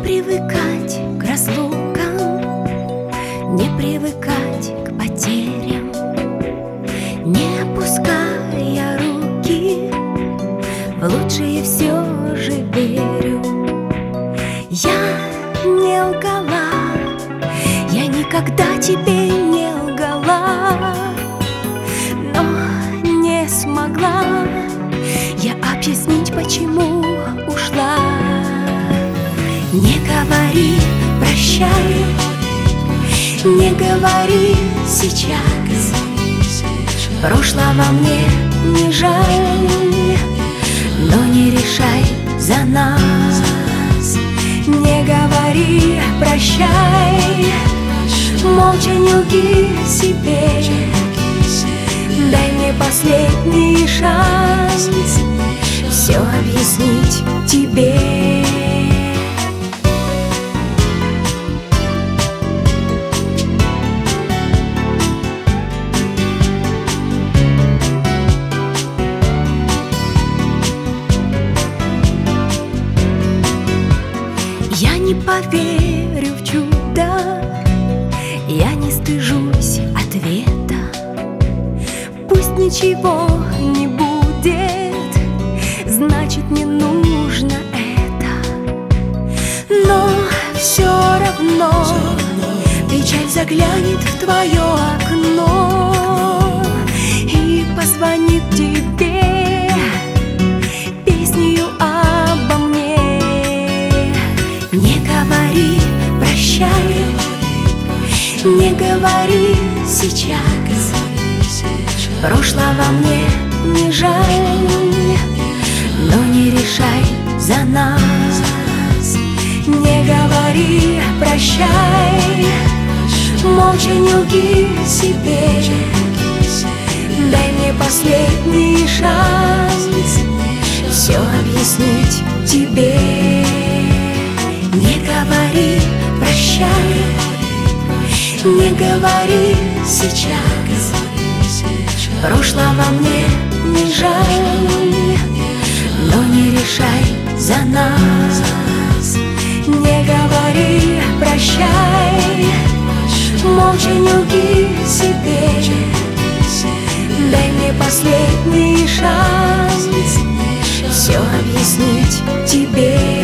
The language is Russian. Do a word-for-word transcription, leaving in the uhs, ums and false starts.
привыкать к разлукам, не привыкать к потерям, не опуская руки, в лучшее все же верю. Я не лгала, я никогда тебе не лгала, но не смогла я объяснить, почему ушла. Не говори прощай, не говори сейчас, прошлого мне не жаль, но не решай за нас. Не говори прощай, молча не лги себе, дай мне последний шанс все объяснить тебе. Я не поверю в чудо, я не стыжусь ответа. Пусть ничего не будет, значит не нужно это. Но все равно печаль заглянет в твое окно и позвонит тебе песнею обо мне. Не говори прощай, не говори сейчас, прошлого мне не жаль, но не решай за нас. Не говори прощай, молча не лги себе, дай мне последний шанс все объяснить тебе. Не говори прощай, не говори сейчас, прошлого мне не жаль, но не решай за нас. Не говори прощай, молча не лги себе, дай мне последний шанс все объяснить тебе.